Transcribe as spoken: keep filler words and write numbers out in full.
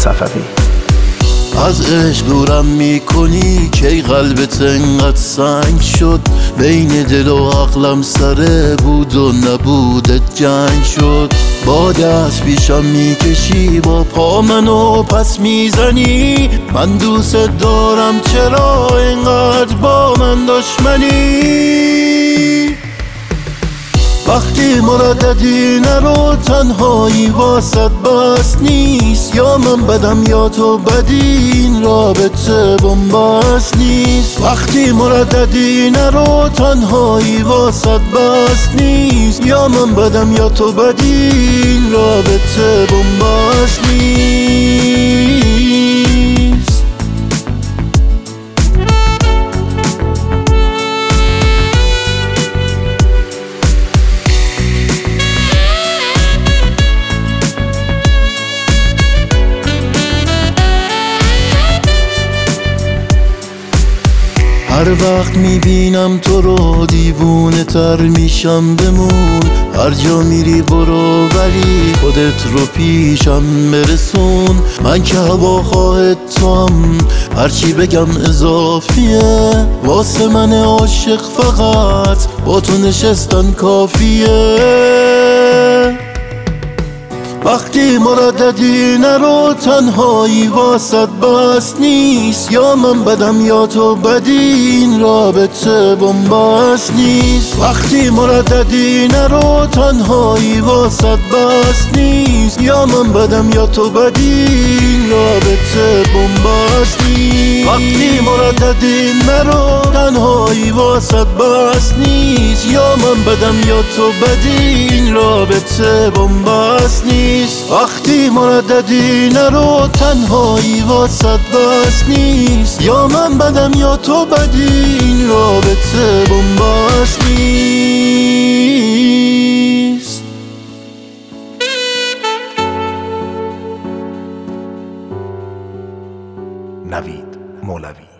صفوی. از عشق دورم میکنی که قلبت انقدر سنگ شد، بین دل و عقلم سره بود و نبودت جنگ شد. با دست پیشم میکشی، با پا منو پس میزنی، من دوست دارم چرا اینقدر با من دشمنی؟ وقتی مرددی نرو، تنهایی واسد بس نیست، یا من بدم یا تو بدی، این رابطه بنبست نیست. وقتی مرددی نرو، تنهایی واسد بس نیست، یا من بدم یا تو بدی، این رابطه بنبست نیست. هر وقت میبینم تو رو دیوونه تر میشم، بمون هر جا میری برو، ولی خودت رو پیشم برسون. من که هواخواه توام، هرچی بگم اضافیه، واسه من عاشق فقط با تو نشستن کافیه. وقتی مرددی نرو، تنهایی واسد بس نیست، یا من بدم یا تو بدی، این رابطه بنبست نیست. وقتی مرددی نرو، تنهایی واسد بس نیست، یا من بدم یا تو بدی، این رابطه بنبست نیست. وقتی مرددی نرو، تنهایی واسد بس نیست، یا من بدم یا تو بدی، این رابطه بنبست نیست. وقتی مرددی نرو، تنهایی واسد بس نیست، یا من بدم یا تو بدی، این رابطه بنبست نیست. نوید مولوی.